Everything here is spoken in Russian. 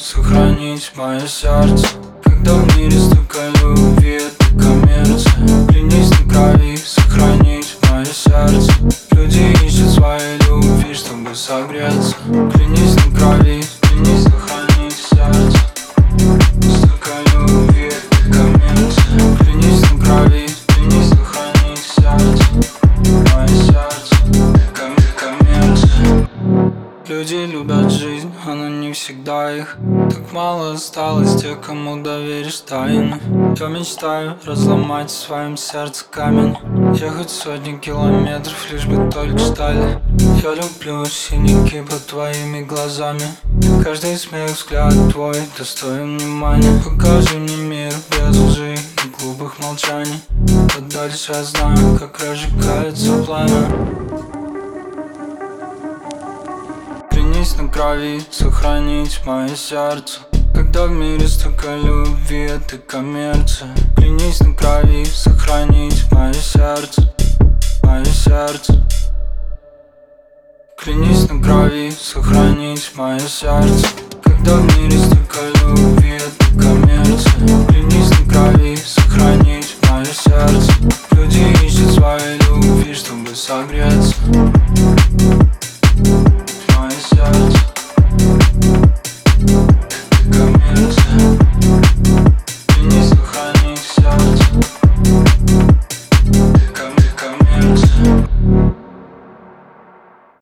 сохранить мое сердце. Когда в мире столько любви, это коммерция. Клянись на крови, сохранить мое сердце. Люди ищут своей любви, чтобы согреться. Клянись на крови, клянись сохранить сердце. Столько любви, это коммерция. Клянись на крови, клянись сохранить сердце. Мое сердце, это коммерция. Люди любят жизнь, она не всегда их. Так мало осталось тех, кому доверишь тайну. Я мечтаю разломать в своем сердце камень. Ехать сотни километров, лишь бы только ждали. Я люблю синяки под твоими глазами. Каждый смех, взгляд твой достоин внимания. Покажи мне мир без лжи и глупых молчаний. А дальше я знаю, как разжигается пламя. Клянись на крови, сохранить мое сердце. Когда в мире столько любви, это коммерция. Клянись на крови, сохранить мое сердце. Мое сердце. Клянись на крови, сохранить мое сердце. Когда в мире столько любви,